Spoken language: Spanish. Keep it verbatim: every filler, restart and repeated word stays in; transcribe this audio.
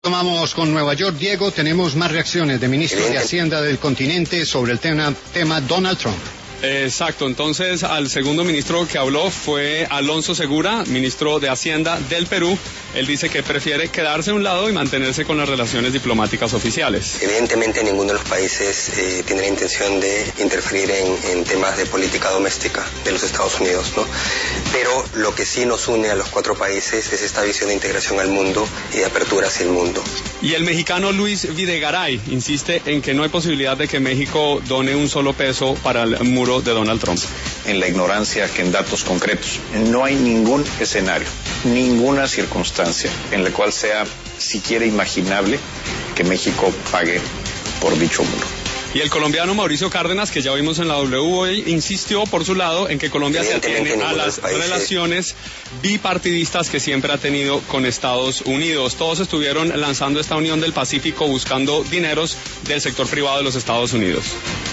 Tomamos con Nueva York. Diego, tenemos más reacciones de ministros de Hacienda del continente sobre el tema, tema Donald Trump. Exacto, entonces al segundo ministro que habló fue Alonso Segura, ministro de Hacienda del Perú. Él dice que prefiere quedarse a un lado y mantenerse con las relaciones diplomáticas oficiales. Evidentemente ninguno de los países eh, tiene la intención de interferir en, en temas de política doméstica de los Estados Unidos, ¿no? Pero lo que sí nos une a los cuatro países es esta visión de integración al mundo y de apertura hacia el mundo. Y el mexicano Luis Videgaray insiste en que no hay posibilidad de que México done un solo peso para el muro de Donald Trump. En la ignorancia que en datos concretos. No hay ningún escenario, ninguna circunstancia en la cual sea siquiera imaginable que México pague por dicho muro. Y el colombiano Mauricio Cárdenas, que ya vimos en la W hoy, insistió por su lado en que Colombia se atiene a las relaciones bipartidistas que siempre ha tenido con Estados Unidos. Todos estuvieron lanzando esta Unión del Pacífico buscando dineros del sector privado de los Estados Unidos.